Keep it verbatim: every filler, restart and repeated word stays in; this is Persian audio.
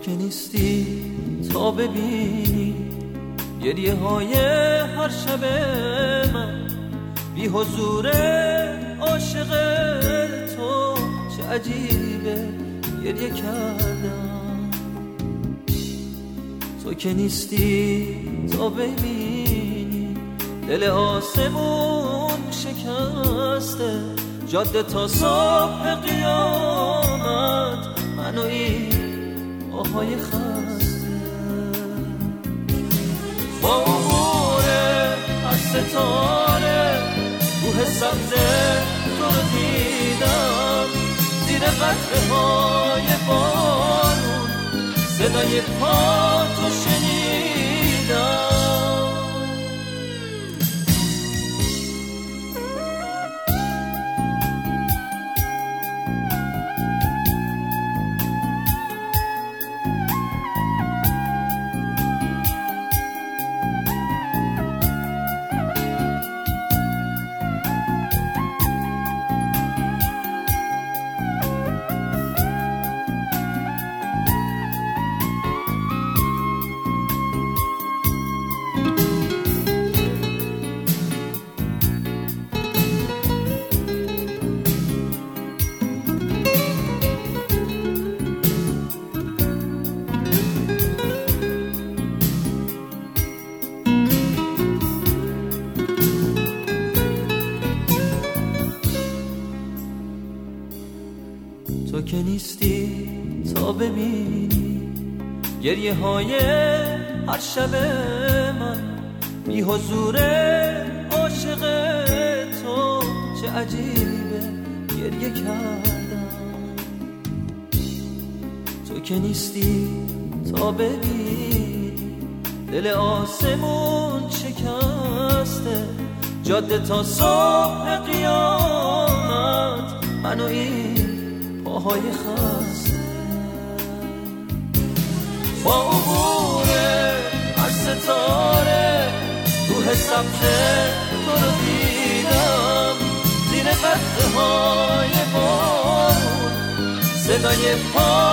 که نیستی تا ببینی گریه های هر شب من، بی حضور عاشق تو چه عجیبه گریه کردم. تو که نیستی تا ببینی دل آسمون شکسته، جاده تا صبح قیامت منو این آهای خسته. با عبور از ستاره روح سبز تو رو دیدم، زیر قطره های بارون صدای پا تو شنیدم. تو که نیستی تا ببینی گریه های هر شب من، بی حضور عاشق تو چه عجیبه گریه کردم. تو که نیستی تا ببینی دل آسمون شکسته، جاده تا صبح قیامت منو این پاهای خسته. با عبور از ستاره روح سبز تو رو دیدم، زیر قطره های بارون صدای پا